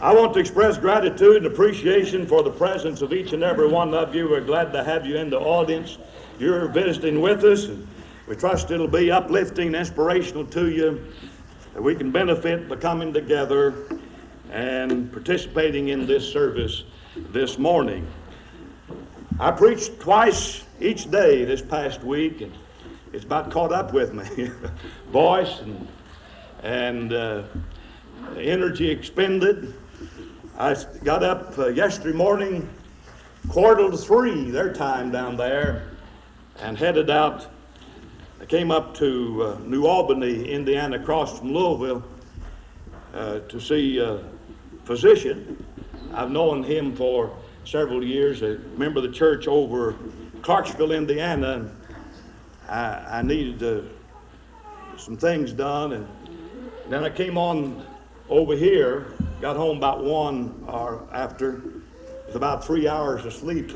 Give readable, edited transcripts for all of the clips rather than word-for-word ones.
I want to express gratitude and appreciation for the presence of each and every one of you. We're glad to have you in the audience. You're visiting with us, and we trust it'll be uplifting, inspirational to you, that we can benefit by coming together and participating in this service this morning. I preached twice each day this past week, and it's about caught up with me. Voice and energy expended. I got up yesterday morning, 2:45 their time down there, and headed out. I came up to New Albany, Indiana, across from Louisville, to see a physician. I've known him for several years, a member of the church over Clarksville, Indiana, and I needed some things done, and then I came on over here, got home about 1 or after, with about 3 hours of sleep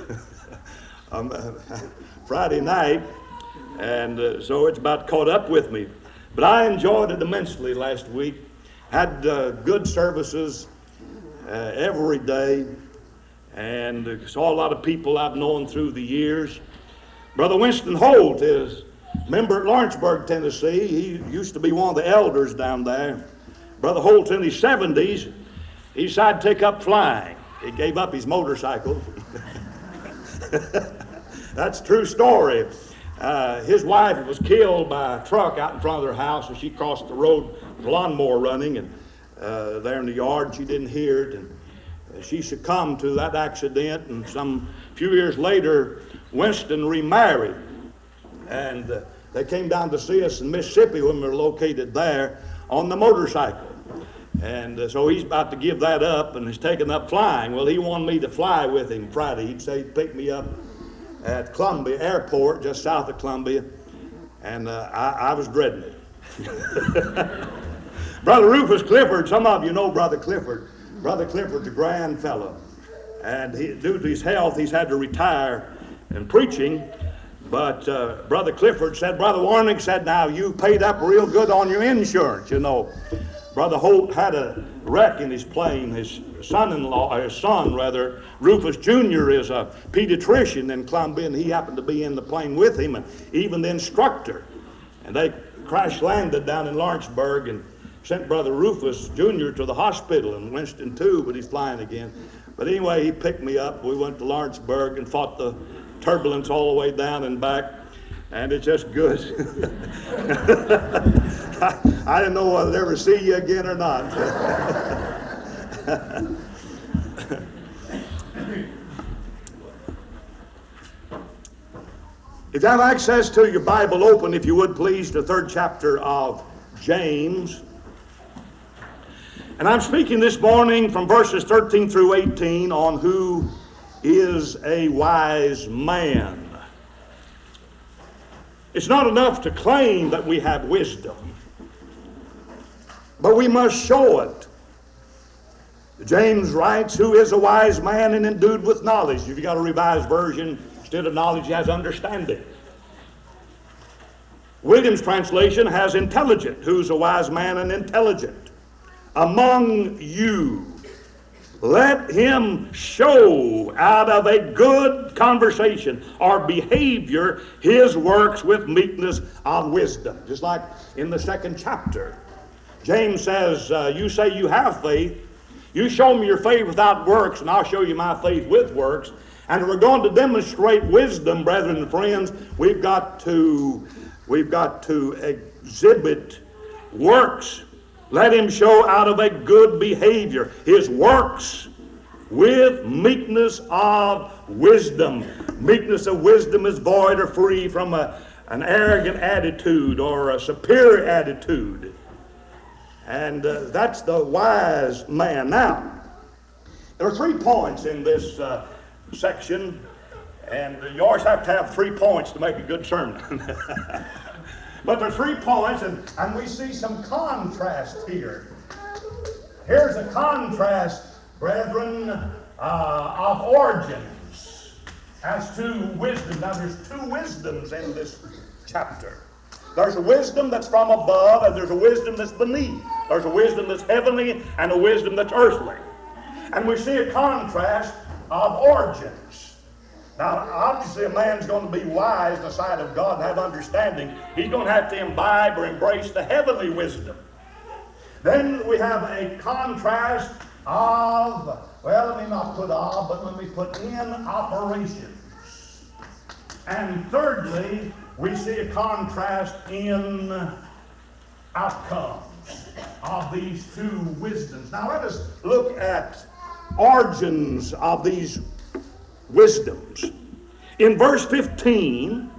Friday night, and so it's about caught up with me. But I enjoyed it immensely last week. Had good services every day, and saw a lot of people I've known through the years. Brother Winston Holt is a member at Lawrenceburg, Tennessee. He used to be one of the elders down there. Brother Holt, in his 70s, he decided to take up flying. He gave up his motorcycle. That's a true story. His wife was killed by a truck out in front of their house, and she crossed the road with a lawnmower running, and there in the yard, she didn't hear it, and she succumbed to that accident, and some few years later, Winston remarried, and they came down to see us in Mississippi when we were located there on the motorcycle. And so he's about to give that up and is taking up flying. Well, he wanted me to fly with him Friday. He'd say he'd pick me up at Columbia Airport, just south of Columbia, and I was dreading it. Brother Rufus Clifford, some of you know Brother Clifford. Brother Clifford's a grand fellow, and due to his health, he's had to retire in preaching. But Brother Clifford said, Brother Warnick said, now you paid up real good on your insurance, you know. Brother Holt had a wreck in his plane. His son, Rufus Jr. is a pediatrician in Columbia, and he happened to be in the plane with him, and even the instructor. And they crash landed down in Lawrenceburg and sent Brother Rufus Jr. to the hospital, and Winston too, but he's flying again. But anyway, he picked me up. We went to Lawrenceburg and fought the turbulence all the way down and back, and it's just good. I didn't know whether I'd ever see you again or not. If you have access to your Bible, open, if you would please, to the 3rd chapter of James. And I'm speaking this morning from verses 13 through 18 on who is a wise man. It's not enough to claim that we have wisdom, but we must show it. James writes, who is a wise man and endued with knowledge? If you got a revised version, instead of knowledge, he has understanding. Williams' translation has intelligent. Who's a wise man and intelligent? Among you, let him show out of a good conversation or behavior his works with meekness of wisdom. Just like in the 2nd chapter. James says, you say you have faith. You show me your faith without works, and I'll show you my faith with works. And if we're going to demonstrate wisdom, brethren and friends, we've got to exhibit works. Let him show out of a good behavior his works with meekness of wisdom. Meekness of wisdom is void or free from an arrogant attitude or a superior attitude. And that's the wise man. Now, there are 3 points in this section, and you always have to have 3 points to make a good sermon. But there are 3 points, and we see some contrast here. Here's a contrast, brethren, of origins as to wisdom. Now, there's 2 wisdoms in this chapter. There's a wisdom that's from above, and there's a wisdom that's beneath. There's a wisdom that's heavenly and a wisdom that's earthly. And we see a contrast of origins. Now, obviously, a man's going to be wise in the sight of God and have understanding. He's going to have to imbibe or embrace the heavenly wisdom. Then we have a contrast of, well, let me not put of, but let me put in operations. And thirdly, we see a contrast in outcomes of these two wisdoms. Now let us look at origins of these wisdoms. In verse 15,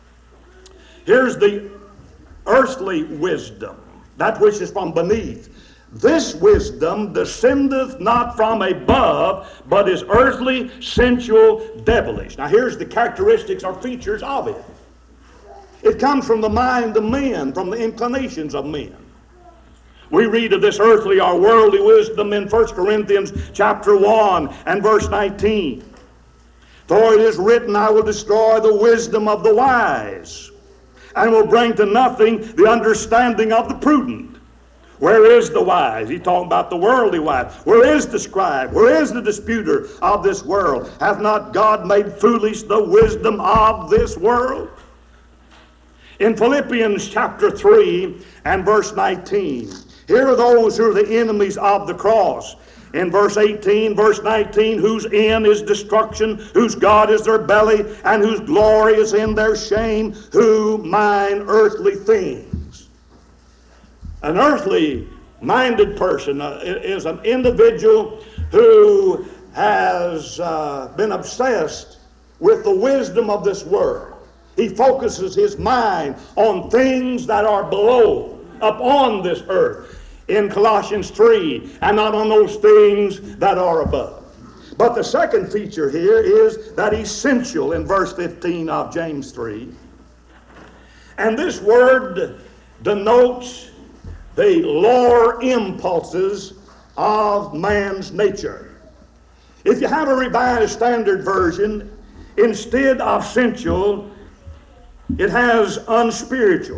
here's the earthly wisdom, that which is from beneath. This wisdom descendeth not from above, but is earthly, sensual, devilish. Now here's the characteristics or features of it. It comes from the mind of men, from the inclinations of men. We read of this earthly or worldly wisdom in 1 Corinthians chapter 1 and verse 19. For it is written, I will destroy the wisdom of the wise, and will bring to nothing the understanding of the prudent. Where is the wise? He's talking about the worldly wise. Where is the scribe? Where is the disputer of this world? Hath not God made foolish the wisdom of this world? In Philippians chapter 3 and verse 19, here are those who are the enemies of the cross. In verse 18, verse 19, whose end is destruction, whose God is their belly, and whose glory is in their shame, who mind earthly things. An earthly minded person is an individual who has been obsessed with the wisdom of this world. He focuses his mind on things that are below, upon this earth, in Colossians 3, and not on those things that are above. But the second feature here is that he's sensual in verse 15 of James 3. And this word denotes the lower impulses of man's nature. If you have a Revised Standard Version, instead of sensual, it has unspiritual.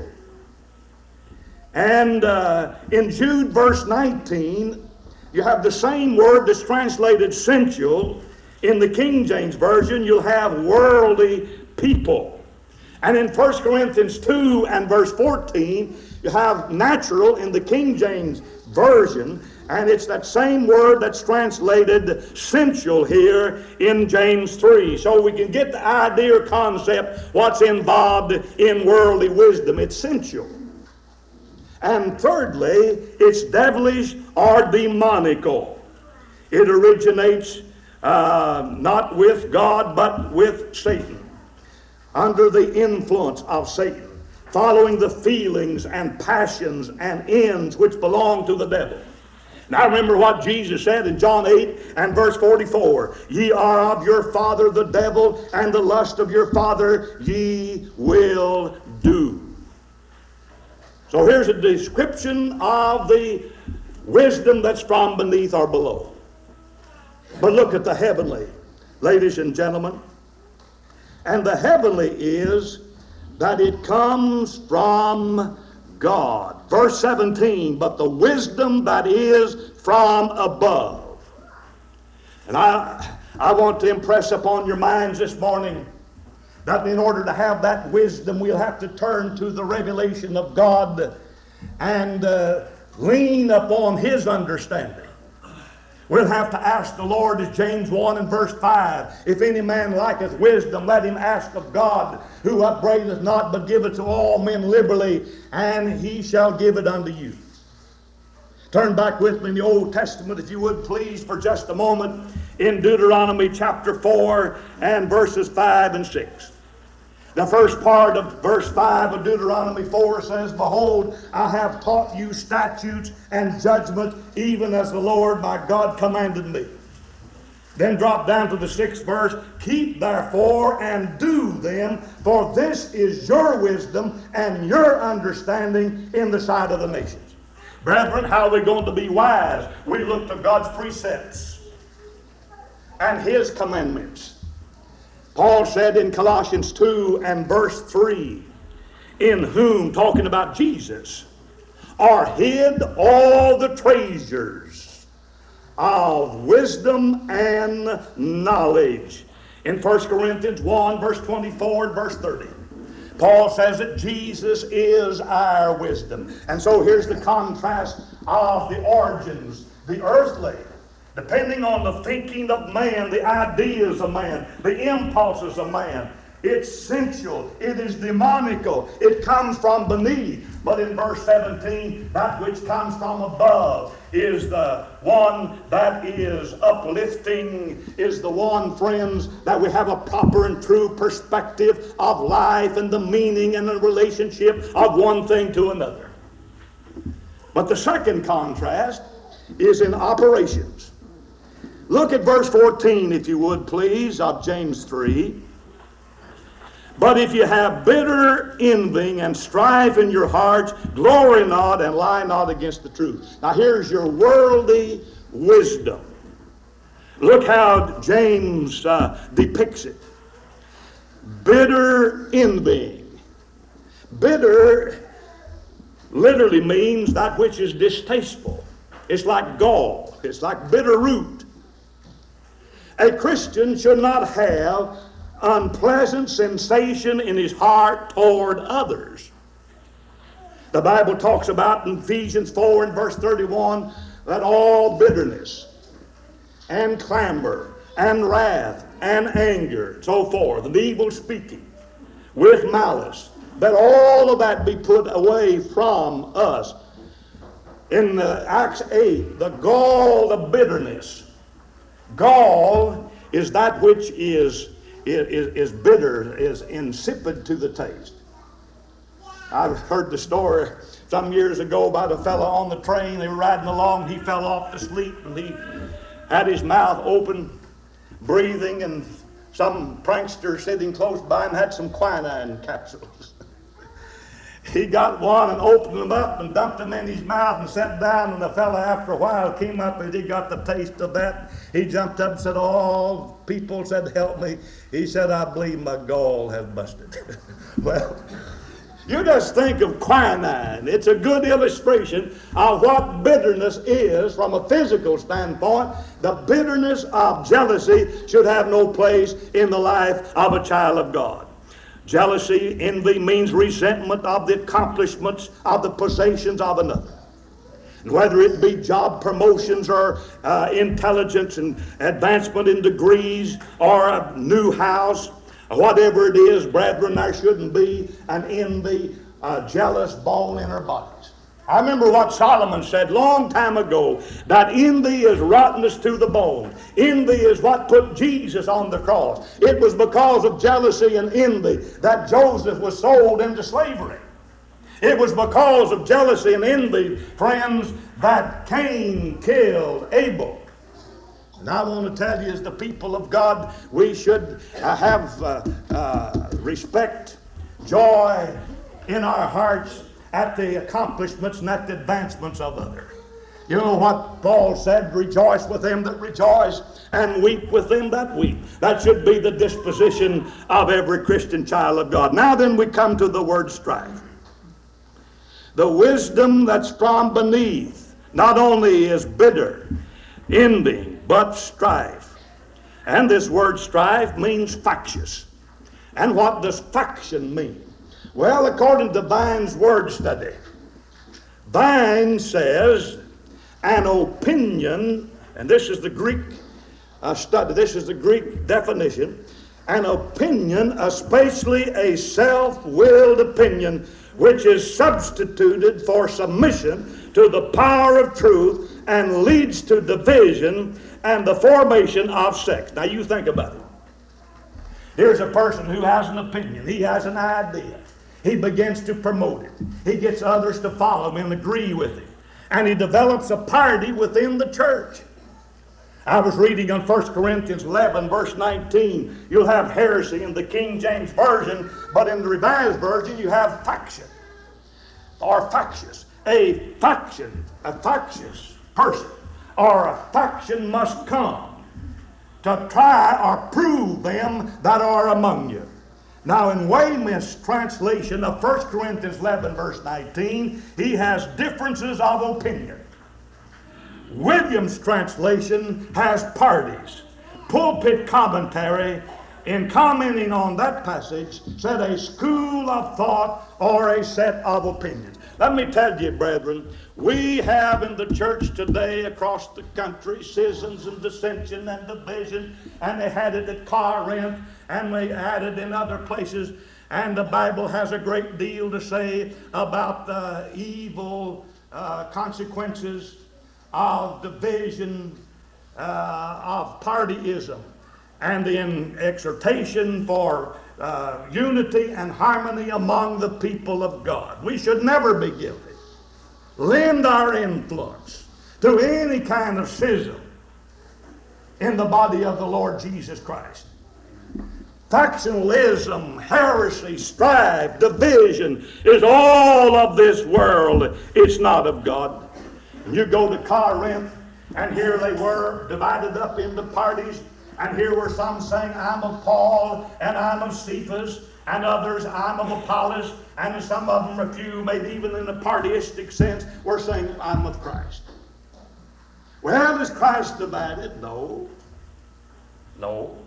And in Jude verse 19, you have the same word that's translated sensual. In the King James Version, you'll have worldly people. And in 1 Corinthians 2 and verse 14, you have natural in the King James Version, and it's that same word that's translated sensual here in James 3. So we can get the idea or concept what's involved in worldly wisdom. It's sensual. And thirdly, it's devilish or demonical. It originates not with God, but with Satan, under the influence of Satan, following the feelings and passions and ends which belong to the devil. Now remember what Jesus said in John 8 and verse 44. Ye are of your father the devil, and the lust of your father ye will do. So here's a description of the wisdom that's from beneath or below. But look at the heavenly, ladies and gentlemen. And the heavenly is that it comes from God. Verse 17, but the wisdom that is from above. And I want to impress upon your minds this morning that in order to have that wisdom, we'll have to turn to the revelation of God and lean upon His understanding. We'll have to ask the Lord, as James 1 and verse 5, if any man lacketh wisdom, let him ask of God, who upbraideth not, but giveth to all men liberally, and He shall give it unto you. Turn back with me in the Old Testament, if you would please, for just a moment, in Deuteronomy chapter 4 and verses 5 and 6. The first part of verse 5 of Deuteronomy 4 says, Behold, I have taught you statutes and judgments, even as the Lord my God commanded me. Then drop down to the 6th verse, Keep therefore and do them, for this is your wisdom and your understanding in the sight of the nations. Brethren, how are we going to be wise? We look to God's precepts and His commandments. Paul said in Colossians 2 and verse 3, in whom, talking about Jesus, are hid all the treasures of wisdom and knowledge. In 1 Corinthians 1, verse 24 and verse 30, Paul says that Jesus is our wisdom. And so here's the contrast of the origins, the earthly, depending on the thinking of man, the ideas of man, the impulses of man. It's sensual. It is demonical. It comes from beneath. But in verse 17, that which comes from above is the one that is uplifting, is the one, friends, that we have a proper and true perspective of life and the meaning and the relationship of one thing to another. But the second contrast is in operations. Look at verse 14, if you would, please, of James 3. But if you have bitter envying and strife in your hearts, glory not and lie not against the truth. Now here's your worldly wisdom. Look how James depicts it. Bitter envying. Bitter literally means that which is distasteful. It's like gall. It's like bitter root. A Christian should not have unpleasant sensation in his heart toward others. The Bible talks about in Ephesians 4 and verse 31 that all bitterness and clamor and wrath and anger, so forth, and evil speaking with malice, that all of that be put away from us. In Acts 8, the gall of bitterness. Gall is that which is bitter, is insipid to the taste. I've heard the story some years ago about a fellow on the train. They were riding along. He fell off to sleep, and he had his mouth open, breathing, and some prankster sitting close by him had some quinine capsules. He got one and opened them up and dumped them in his mouth and sat down, and the fellow after a while came up and he got the taste of that. He jumped up and said, "Oh, people said, help me." He said, "I believe my gall has busted." Well, you just think of quinine. It's a good illustration of what bitterness is from a physical standpoint. The bitterness of jealousy should have no place in the life of a child of God. Jealousy, envy means resentment of the accomplishments of the possessions of another. And whether it be job promotions or intelligence and advancement in degrees or a new house, whatever it is, brethren, there shouldn't be an envy, a jealous bone in our bodies. I remember what Solomon said long time ago, that envy is rottenness to the bone. Envy is what put Jesus on the cross. It was because of jealousy and envy that Joseph was sold into slavery. It was because of jealousy and envy, friends, that Cain killed Abel. And I want to tell you, as the people of God, we should have respect, joy in our hearts at the accomplishments and at the advancements of others. You know what Paul said? Rejoice with them that rejoice and weep with them that weep. That should be the disposition of every Christian child of God. Now then we come to the word strife. The wisdom that's from beneath not only is bitter, envy, but strife. And this word strife means factious. And what does faction mean? Well, according to Vine's word study, Vine says an opinion, and this is the Greek study, this is the Greek definition, an opinion, especially a self-willed opinion, which is substituted for submission to the power of truth and leads to division and the formation of sects. Now you think about it. Here's a person who has an opinion. He has an idea. He begins to promote it. He gets others to follow him and agree with him. And he develops a party within the church. I was reading on 1 Corinthians 11, verse 19. You'll have heresy in the King James Version, but in the Revised Version you have faction or factious. A faction, a factious person, or a faction must come to try or prove them that are among you. Now in Weymouth's translation of 1 Corinthians 11 verse 19, he has differences of opinion. Williams' translation has parties. Pulpit commentary, in commenting on that passage, said a school of thought or a set of opinions. Let me tell you, brethren, we have in the church today across the country schisms and dissension and division, and they had it at Corinth, and they had it in other places, and the Bible has a great deal to say about the evil consequences of division, of partyism, and in exhortation for unity and harmony among the people of God. We should never be guilty. Lend our influence to any kind of schism in the body of the Lord Jesus Christ. Factionalism, heresy, strife, division is all of this world. It's not of God. You go to Corinth, and here they were divided up into parties. And here were some saying, I'm of Paul, and I'm of Cephas, and others, I'm of Apollos, and some of them, a few, maybe even in a partyistic sense, were saying, I'm of Christ. Well, is Christ divided? No. No.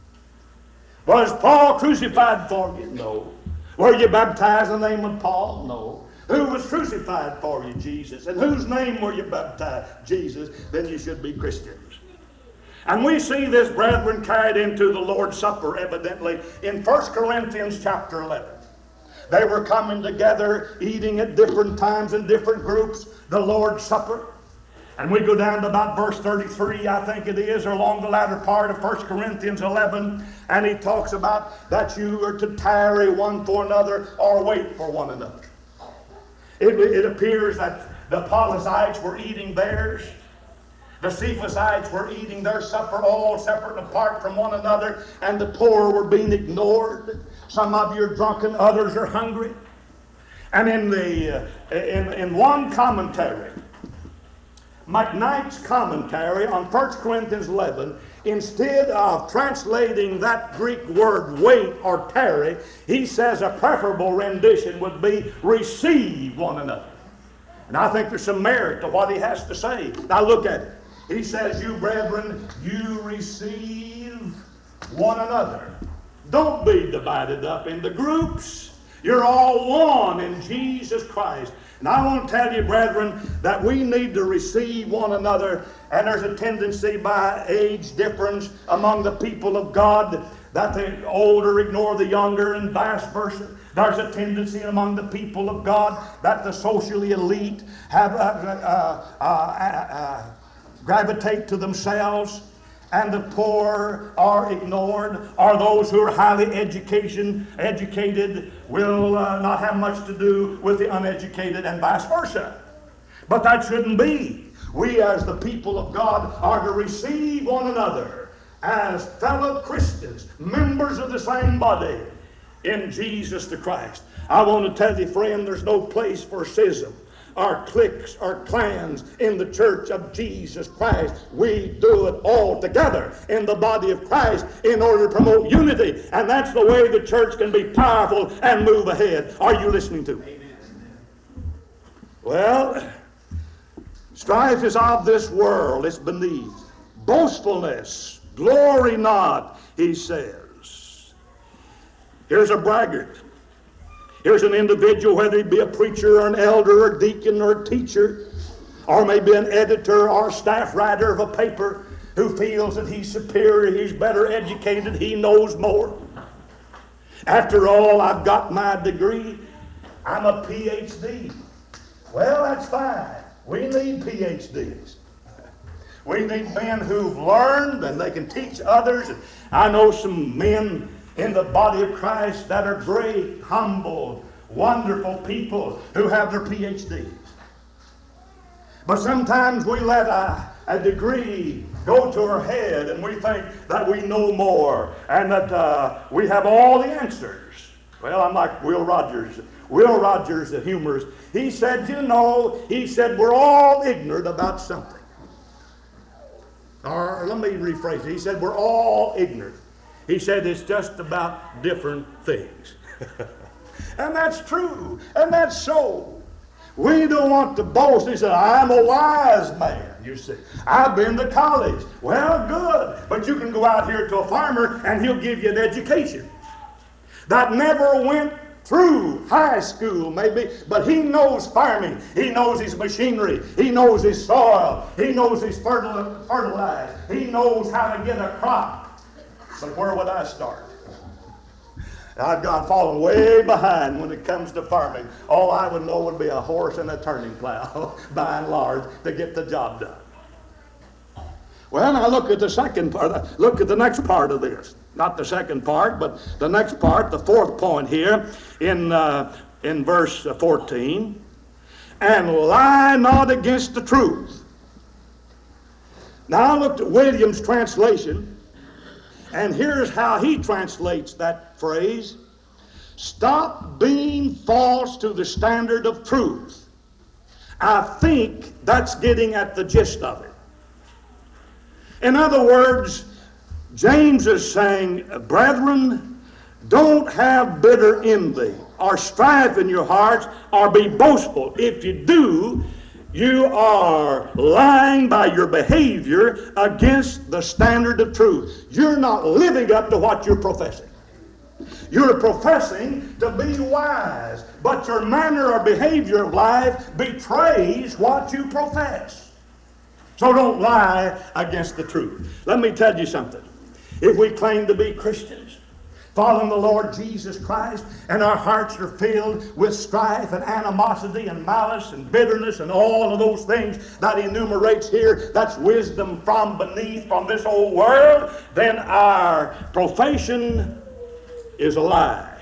Was Paul crucified for you? No. Were you baptized in the name of Paul? No. Who was crucified for you? Jesus. In whose name were you baptized? Jesus. Then you should be Christians. And we see this, brethren, carried into the Lord's Supper, evidently, in 1 Corinthians chapter 11. They were coming together, eating at different times in different groups, the Lord's Supper. And we go down to about verse 33, I think it is, or along the latter part of 1 Corinthians 11, and he talks about that you are to tarry one for another or wait for one another. It appears that the Apollosites were eating theirs. The Cephasites were eating their supper all separate and apart from one another, and the poor were being ignored. Some of you are drunken, others are hungry. And in one commentary, McKnight's commentary on 1 Corinthians 11, instead of translating that Greek word wait or tarry, he says a preferable rendition would be receive one another. And I think there's some merit to what he has to say. Now look at it. He says, you brethren, you receive one another. Don't be divided up into groups. You're all one in Jesus Christ. And I want to tell you, brethren, that we need to receive one another. And there's a tendency by age difference among the people of God that the older ignore the younger and vice versa. There's a tendency among the people of God that the socially elite have gravitate to themselves, and the poor are ignored, or those who are highly educated will not have much to do with the uneducated, and vice versa. But that shouldn't be. We as the people of God are to receive one another as fellow Christians, members of the same body in Jesus the Christ. I want to tell you, friend, there's no place for schism, our cliques, our clans in the church of Jesus Christ. We do it all together in the body of Christ in order to promote unity. And that's the way the church can be powerful and move ahead. Are you listening to me? Well, strife is of this world. It's beneath. Boastfulness, glory not, he says. Here's a braggart. Here's an individual, whether he be a preacher or an elder or a deacon or a teacher, or maybe an editor or staff writer of a paper, who feels that he's superior, he's better educated, he knows more. After all, I've got my degree. I'm a PhD. Well, that's fine. We need PhDs. We need men who've learned and they can teach others. I know some men in the body of Christ that are great, humble, wonderful people who have their PhDs. But sometimes we let a degree go to our head and we think that we know more and that we have all the answers. Well, I'm like Will Rogers. Will Rogers, the humorist, he said, we're all ignorant about something. Or let me rephrase it. He said, we're all ignorant. He said it's just about different things. And that's true. And that's so. We don't want to boast. He said, I'm a wise man. you see. I've been to college. Well, good. But you can go out here to a farmer and he'll give you an education that never went through high school maybe, but he knows farming. He knows his machinery. He knows his soil. He knows his fertilizer. He knows how to get a crop. But where would I start? I've fallen way behind when it comes to farming. All I would know would be a horse and a turning plow, by and large, to get the job done. Well, now look at the second part. Look at the next part of this. Not the second part, but the next part, the fourth point here in verse 14. And lie not against the truth. Now I looked at Williams' translation, and here's how he translates that phrase. Stop being false to the standard of truth. I think that's getting at the gist of it. In other words, James is saying, brethren, don't have bitter envy or strife in your hearts or be boastful. If you do, you are lying by your behavior against the standard of truth. You're not living up to what you're professing. You're professing to be wise, but your manner or behavior of life betrays what you profess. So don't lie against the truth. Let me tell you something. If we claim to be Christians, following the Lord Jesus Christ, and our hearts are filled with strife and animosity and malice and bitterness and all of those things that he enumerates here, that's wisdom from beneath, from this old world, then our profession is a lie.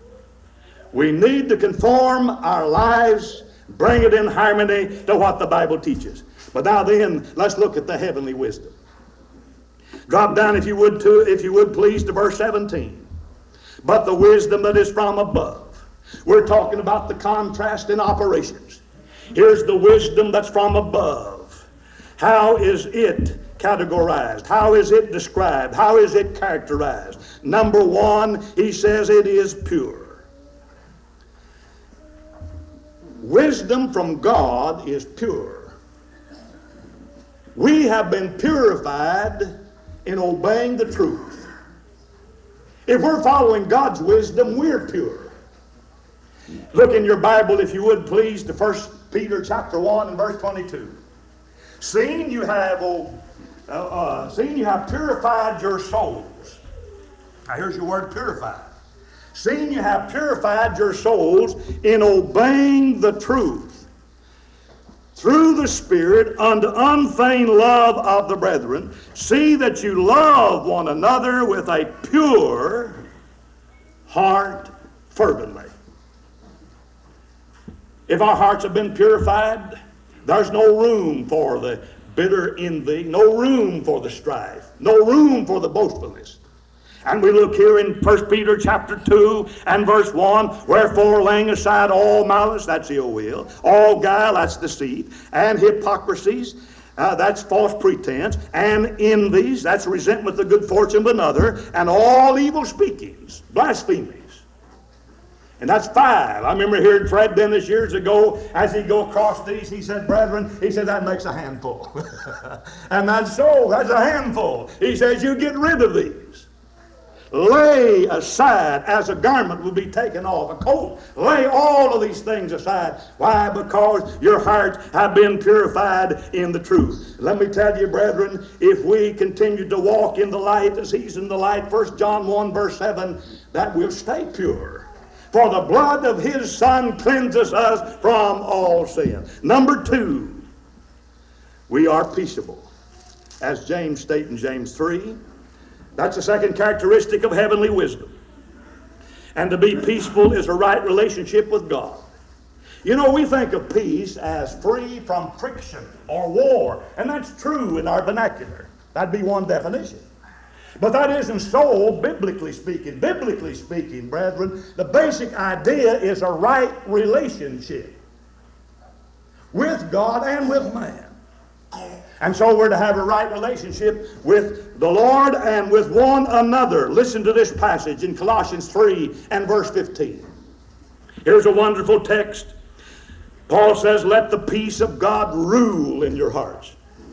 We need to conform our lives, bring it in harmony to what the Bible teaches. But now then, let's look at the heavenly wisdom. Drop down, if you would please, to verse 17. But the wisdom that is from above. We're talking about the contrast in operations. Here's the wisdom that's from above. How is it categorized? How is it described? How is it characterized? Number one, he says it is pure. Wisdom from God is pure. We have been purified in obeying the truth. If we're following God's wisdom, we're pure. Look in your Bible, if you would please, to 1 Peter chapter 1 and verse 22. Seeing you have purified your souls. Now here's your word, purified. Seeing you have purified your souls in obeying the truth, through the Spirit, unto unfeigned love of the brethren, see that you love one another with a pure heart fervently. If our hearts have been purified, there's no room for the bitter envy, no room for the strife, no room for the boastfulness. And we look here in 1 Peter chapter 2 and verse 1, wherefore laying aside all malice, that's ill will, all guile, that's deceit, and hypocrisies, that's false pretense, and envies, that's resentment of the good fortune of another, and all evil speakings, blasphemies. And that's 5. I remember hearing Fred Dennis years ago, as he go across these, he said, brethren, he said, that makes a handful. And that's so, that's a handful. He says, you get rid of these. Lay aside as a garment will be taken off, a coat. Lay all of these things aside. Why? Because your hearts have been purified in the truth. Let me tell you, brethren, if we continue to walk in the light as he's in the light, 1 John 1 verse 7, that will stay pure. For the blood of his Son cleanses us from all sin. Number 2, we are peaceable. As James states in James 3, that's the second characteristic of heavenly wisdom. And to be peaceful is a right relationship with God. You know, we think of peace as free from friction or war, and that's true in our vernacular. That'd be one definition. But that isn't so biblically speaking. Biblically speaking, brethren, the basic idea is a right relationship with God and with man. And so we're to have a right relationship with the Lord and with one another. Listen to this passage in Colossians 3 and verse 15. Here's a wonderful text. Paul says, let the peace of God rule in your hearts.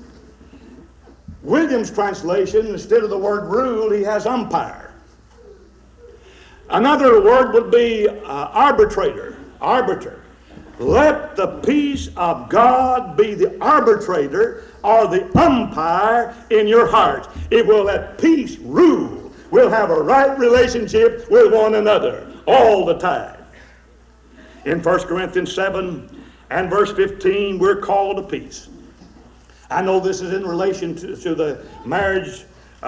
Williams' translation, instead of the word rule, he has umpire. Another word would be arbitrator, arbiter. Let the peace of God be the arbitrator or the umpire in your heart. It will let peace rule. We'll have a right relationship with one another all the time. In 1 Corinthians 7 and verse 15, we're called to peace. I know this is in relation to the marriage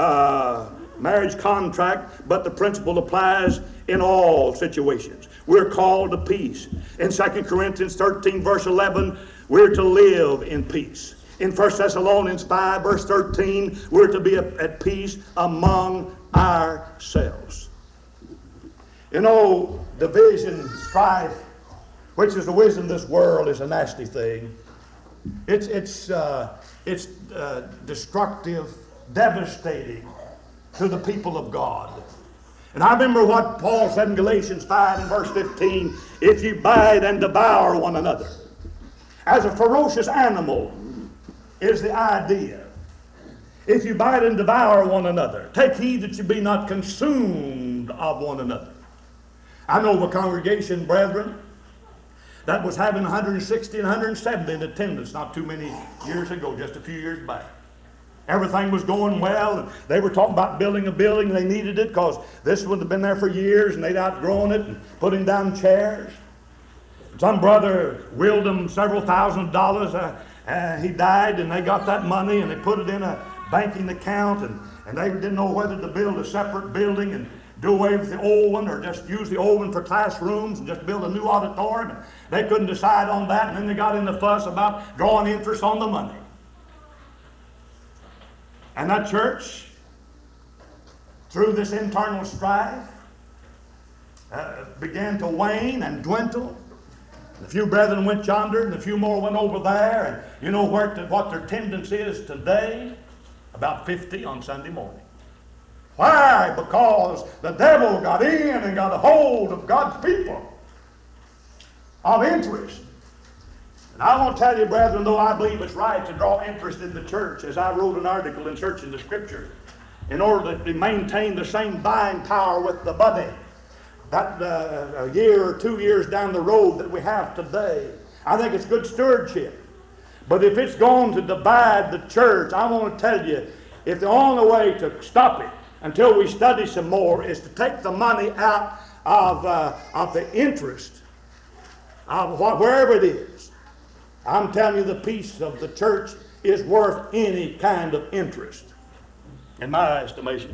contract, but the principle applies in all situations. We're called to peace. In 2 Corinthians 13, verse 11, we're to live in peace. In 1 Thessalonians 5, verse 13, we're to be at peace among ourselves. You know, division, strife, which is the wisdom of this world, is a nasty thing. It's destructive, devastating to the people of God. And I remember what Paul said in Galatians 5 and verse 15, if you bite and devour one another. As a ferocious animal is the idea. If you bite and devour one another, take heed that you be not consumed of one another. I know of a congregation, brethren, that was having 160 and 170 in attendance not too many years ago, just a few years back. Everything was going well, and they were talking about building a building. They needed it because this would have been there for years, and they'd outgrown it and putting down chairs. Some brother willed them several $1,000s. He died, and they got that money, and they put it in a banking account, and they didn't know whether to build a separate building and do away with the old one or just use the old one for classrooms and just build a new auditorium. And they couldn't decide on that, and then they got in the fuss about drawing interest on the money. And that church, through this internal strife, began to wane and dwindle. A few brethren went yonder, and a few more went over there. And you know what their attendance is today? About 50 on Sunday morning. Why? Because the devil got in and got a hold of God's people of interest. And I want to tell you, brethren, though I believe it's right to draw interest in the church, as I wrote an article in Searching the Scripture, in order to maintain the same buying power with the money that a year or 2 years down the road that we have today. I think it's good stewardship. But if it's going to divide the church, I want to tell you, if the only way to stop it until we study some more is to take the money out of the interest of wherever it is. I'm telling you, the peace of the church is worth any kind of interest, in my estimation.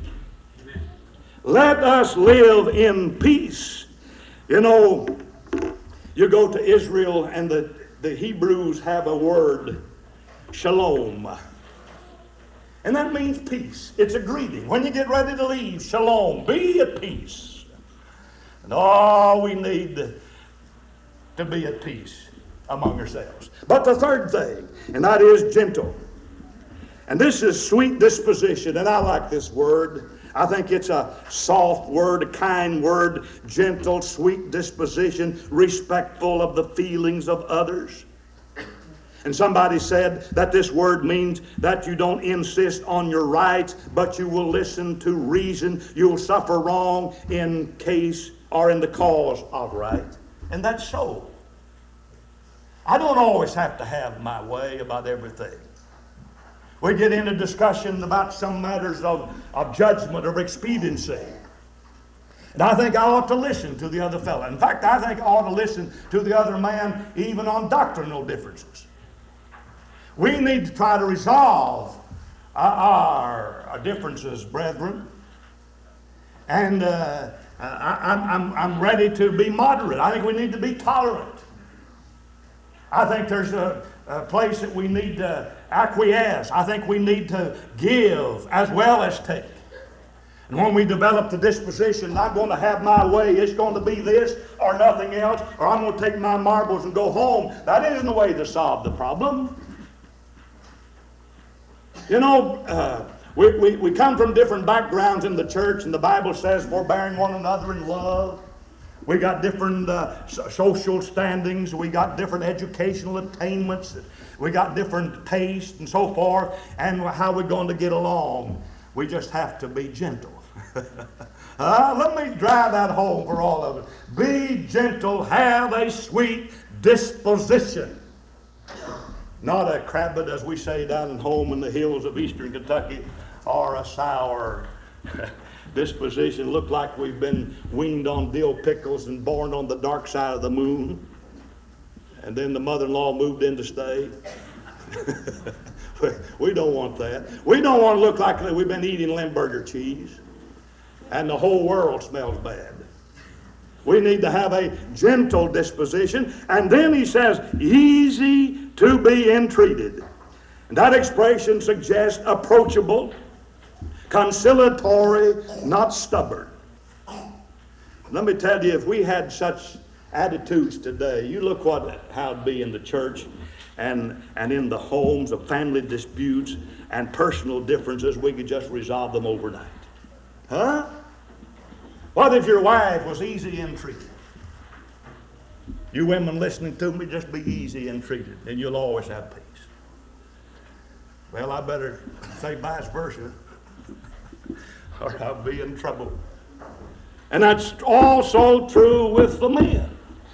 Let us live in peace. You know, you go to Israel and the Hebrews have a word, shalom. And that means peace. It's a greeting. When you get ready to leave, shalom, be at peace. And we need to be at peace among ourselves. But the third thing, and that is gentle. And this is sweet disposition, and I like this word. I think it's a soft word, a kind word, gentle, sweet disposition, respectful of the feelings of others. And somebody said that this word means that you don't insist on your rights, but you will listen to reason. You'll suffer wrong in case or in the cause of right. And that's so. I don't always have to have my way about everything. We get into discussion about some matters of judgment or expediency. And I think I ought to listen to the other fellow. In fact, I think I ought to listen to the other man even on doctrinal differences. We need to try to resolve our differences, brethren. And I'm ready to be moderate. I think we need to be tolerant. I think there's a place that we need to acquiesce. I think we need to give as well as take. And when we develop the disposition, I'm going to have my way, it's going to be this or nothing else, or I'm going to take my marbles and go home, that isn't the way to solve the problem. You know, we come from different backgrounds in the church, and the Bible says, forbearing one another in love. We got different social standings. We got different educational attainments. We got different tastes and so forth. And how we're going to get along. We just have to be gentle. Let me drive that home for all of us. Be gentle. Have a sweet disposition. Not a crabbit, as we say down at home in the hills of eastern Kentucky, or a sour disposition. Look like we've been weaned on dill pickles and born on the dark side of the moon. And then the mother-in-law moved in to stay. We don't want that. We don't want to look like we've been eating Limburger cheese and the whole world smells bad. We need to have a gentle disposition. And then he says, easy to be entreated. And that expression suggests approachable, conciliatory, not stubborn. Let me tell you, if we had such attitudes today, you look how it'd be in the church and in the homes of family disputes and personal differences. We could just resolve them overnight. Huh? What if your wife was easy entreated? You women listening to me, just be easy entreated, and you'll always have peace. Well, I better say vice versa, or I'll be in trouble. And that's also true with the men.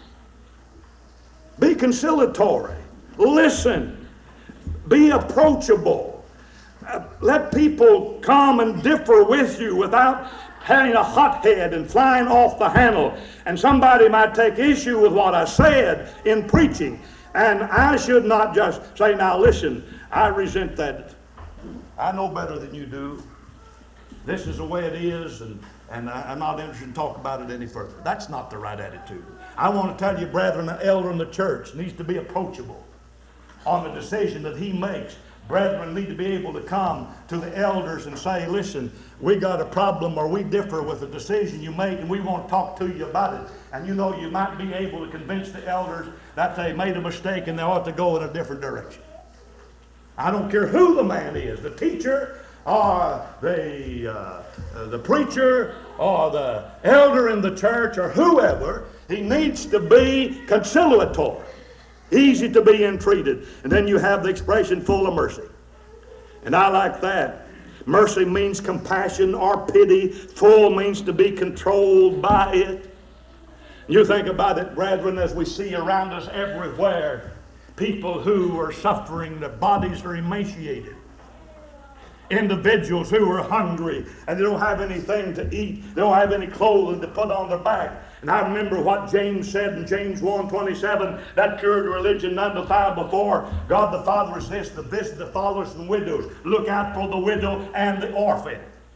Be conciliatory. Listen. Be approachable. Let people come and differ with you without having a hot head and flying off the handle. And somebody might take issue with what I said in preaching. And I should not just say, now listen, I resent that. I know better than you do. This is the way it is, and I'm not interested in talking about it any further. That's not the right attitude. I want to tell you, brethren, the elder in the church needs to be approachable on the decision that he makes. Brethren need to be able to come to the elders and say, listen, we got a problem, or we differ with the decision you make, and we want to talk to you about it. And you know, you might be able to convince the elders that they made a mistake and they ought to go in a different direction. I don't care who the man is, the teacher, or the preacher, or the elder in the church, or whoever. He needs to be conciliatory, easy to be entreated. And then you have the expression full of mercy. And I like that. Mercy means compassion or pity. Full means to be controlled by it. You think about it, brethren, as we see around us everywhere, people who are suffering, their bodies are emaciated. Individuals who are hungry and they don't have anything to eat. They don't have any clothing to put on their back. And I remember what James said in James 1:27, that pure religion none defiled before. God the Father resists to visit the fatherless and widows. Look out for the widow and the orphan.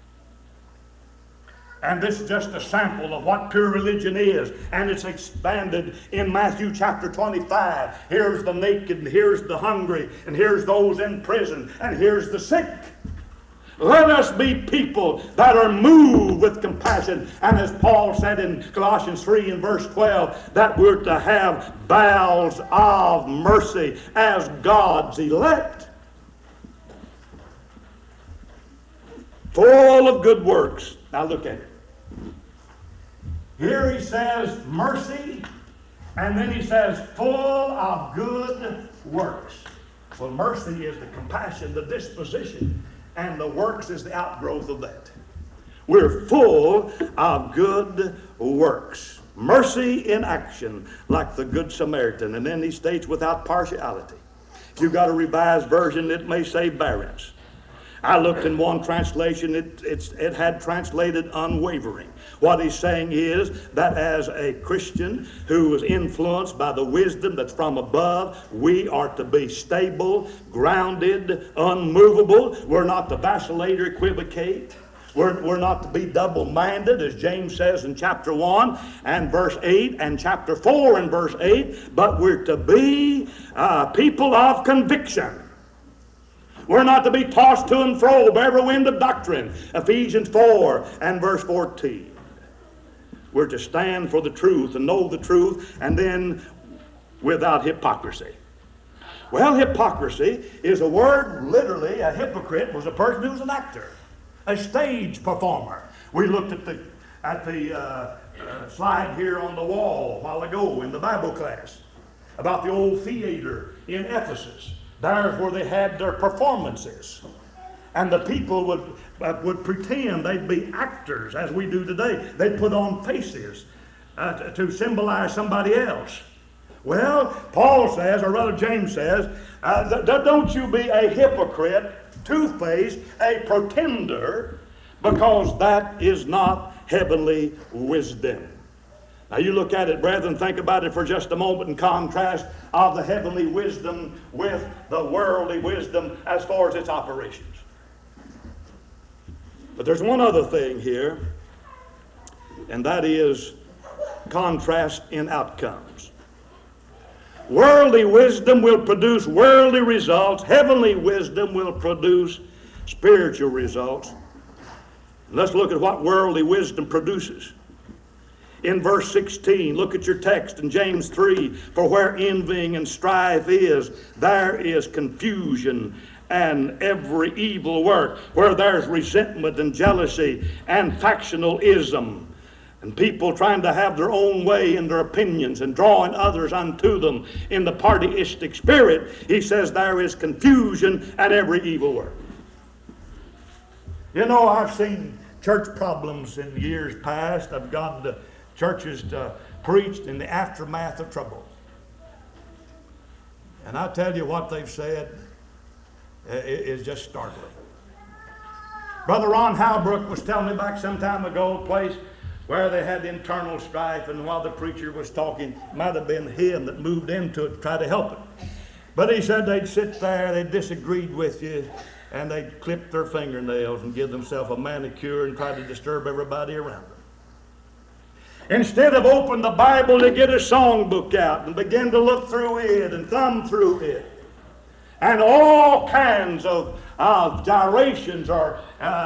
And this is just a sample of what pure religion is. And it's expanded in Matthew chapter 25. Here's the naked, and here's the hungry, and here's those in prison, and here's the sick. Let us be people that are moved with compassion. And as Paul said in Colossians 3 and verse 12, that we're to have bowels of mercy as God's elect. Full of good works. Now look at it. Here he says mercy, and then he says full of good works. Well, mercy is the compassion, the disposition, and the works is the outgrowth of that. We're full of good works. Mercy in action, like the Good Samaritan. And then he states without partiality. If you've got a revised version, it may say bearance. I looked in one translation, it had translated unwavering. What he's saying is that as a Christian who is influenced by the wisdom that's from above, we are to be stable, grounded, unmovable. We're not to vacillate or equivocate. We're not to be double-minded, as James says in chapter 1 and verse 8, and chapter 4 and verse 8, but we're to be people of conviction. We're not to be tossed to and fro by every wind of doctrine. Ephesians 4 and verse 14. We're to stand for the truth and know the truth, and then without hypocrisy. Well, hypocrisy is a word, literally, a hypocrite was a person who was an actor, a stage performer. We looked at the slide here on the wall a while ago in the Bible class about the old theater in Ephesus. There's where they had their performances. And the people would pretend they'd be actors, as we do today. They'd put on faces to symbolize somebody else. Well, Paul says, or rather James says, don't you be a hypocrite, two-faced, a pretender, because that is not heavenly wisdom. Now you look at it, brethren, think about it for just a moment in contrast of the heavenly wisdom with the worldly wisdom as far as its operations. But there's one other thing here, and that is contrast in outcomes. Worldly wisdom will produce worldly results. Heavenly wisdom will produce spiritual results. Let's look at what worldly wisdom produces. In verse 16, look at your text in James 3. For where envying and strife is, there is confusion and every evil work. Where there's resentment and jealousy and factionalism, and people trying to have their own way in their opinions and drawing others unto them in the partyistic spirit, he says there is confusion and every evil work. You know, I've seen church problems in years past. I've gone to churches preached in the aftermath of trouble. And I tell you what they've said is just startling. Brother Ron Halbrook was telling me back some time ago a place where they had internal strife, and while the preacher was talking, it might have been him that moved into it to try to help it. But he said they'd sit there, they disagreed with you, and they'd clip their fingernails and give themselves a manicure and try to disturb everybody around them. Instead of open the Bible to get a songbook out and begin to look through it and thumb through it, and all kinds of gyrations or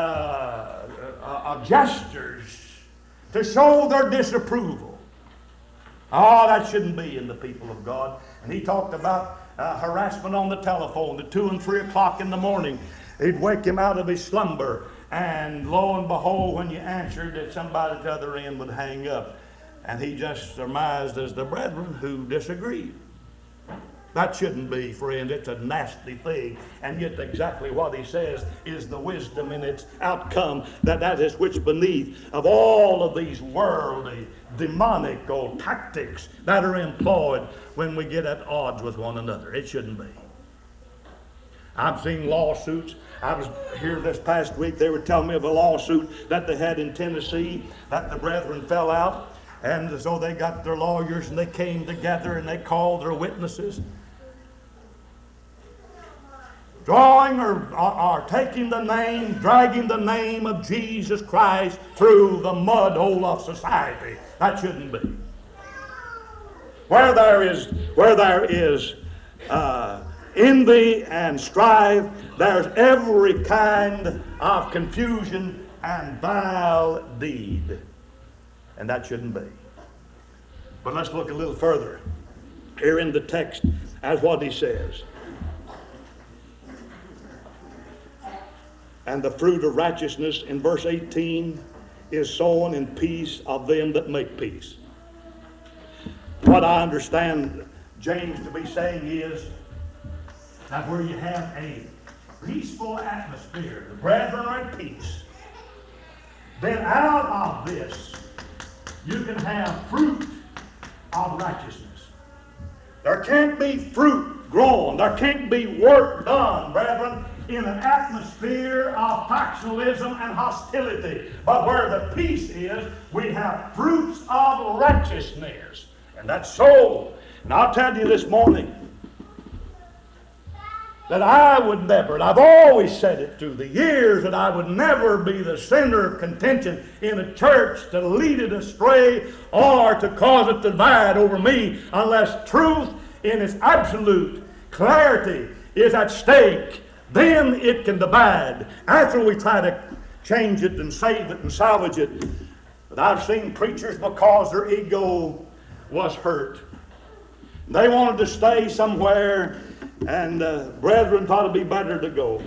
gestures to show their disapproval. Oh, that shouldn't be in the people of God. And he talked about harassment on the telephone at 2 and 3 o'clock in the morning. He'd wake him out of his slumber, and lo and behold, when you answered, that somebody at the other end would hang up. And he just surmised as the brethren who disagreed. That shouldn't be, friend. It's a nasty thing. And yet exactly what he says is the wisdom in its outcome, that is which beneath of all of these worldly, demonic old tactics that are employed when we get at odds with one another. It shouldn't be. I've seen lawsuits. I was here this past week. They were telling me of a lawsuit that they had in Tennessee that the brethren fell out. And so they got their lawyers and they came together and they called their witnesses. Drawing or taking the name, dragging the name of Jesus Christ through the mud hole of society. That shouldn't be. Where there is envy and strife, there's every kind of confusion and vile deed. And that shouldn't be. But let's look a little further here in the text as what he says. And the fruit of righteousness in verse 18 is sown in peace of them that make peace. What I understand James to be saying is that where you have a peaceful atmosphere, the brethren are at peace, then out of this you can have fruit of righteousness. There can't be fruit grown, there can't be work done, brethren, in an atmosphere of factionalism and hostility. But where the peace is, we have fruits of righteousness. And that's so. And I'll tell you this morning that I would never, and I've always said it through the years, that I would never be the center of contention in a church to lead it astray or to cause it to divide over me unless truth in its absolute clarity is at stake. Then it can divide. After we try to change it and save it and salvage it. But I've seen preachers, because their ego was hurt, they wanted to stay somewhere, and brethren thought it'd be better to go.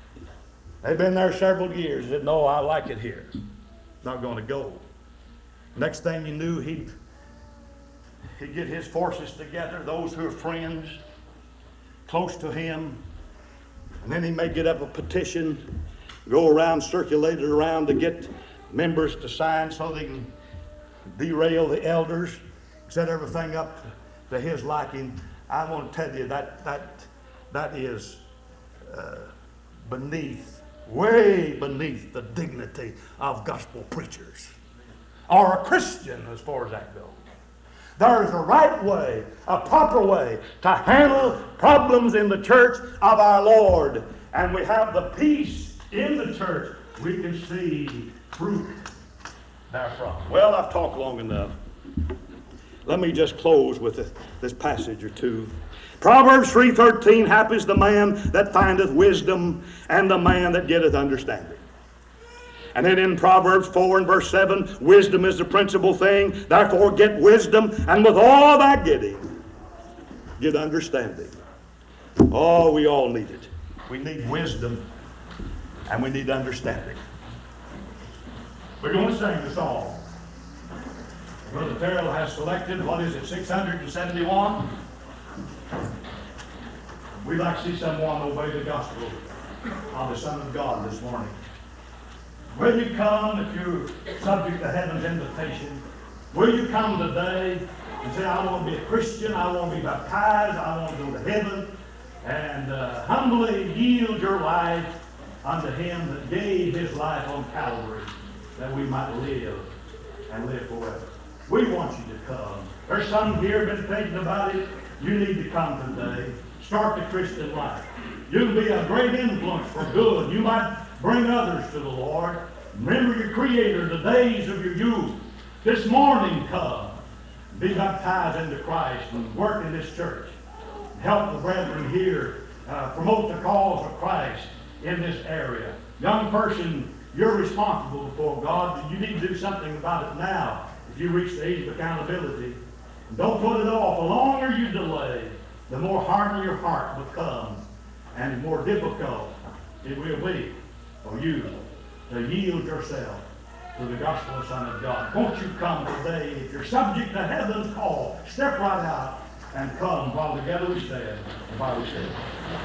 They've been there several years. They said, no, I like it here. Not going to go. Next thing you knew, he'd get his forces together, those who are friends, close to him, and then he may get up a petition, go around, circulate it around to get members to sign so they can derail the elders, set everything up to his liking. I want to tell you that is way beneath the dignity of gospel preachers or a Christian as far as that goes. There's a right way, a proper way to handle problems in the church of our Lord. And we have the peace in the church. We can see fruit therefrom. Well, I've talked long enough. Let me just close with this passage or two. Proverbs 3:13, happy is the man that findeth wisdom, and the man that getteth understanding. And then in Proverbs 4 and verse 7, wisdom is the principal thing. Therefore get wisdom, and with all thy getting, get understanding. Oh, we all need it. We need wisdom, and we need understanding. We're going to sing the song. Brother Terrell has selected, what is it, 671? We'd like to see someone obey the gospel of the Son of God this morning. Will you come if you're subject to heaven's invitation? Will you come today and say, I want to be a Christian, I want to be baptized, I want to go to heaven, and humbly yield your life unto him that gave his life on Calvary that we might live and live forever. We want you to come. There's some here been thinking about it. You need to come today. Start the Christian life. You'll be a great influence for good. You might bring others to the Lord. Remember your Creator, the days of your youth. This morning come. Be baptized into Christ and work in this church. Help the brethren here. Promote the cause of Christ in this area. Young person, you're responsible before God. You need to do something about it now if you reach the age of accountability. And don't put it off. The longer you delay, the more hardened your heart becomes, and the more difficult it will be for you to yield yourself to the gospel of the Son of God. Won't you come today? If you're subject to heaven's call, step right out and come while together we stand and while we stand.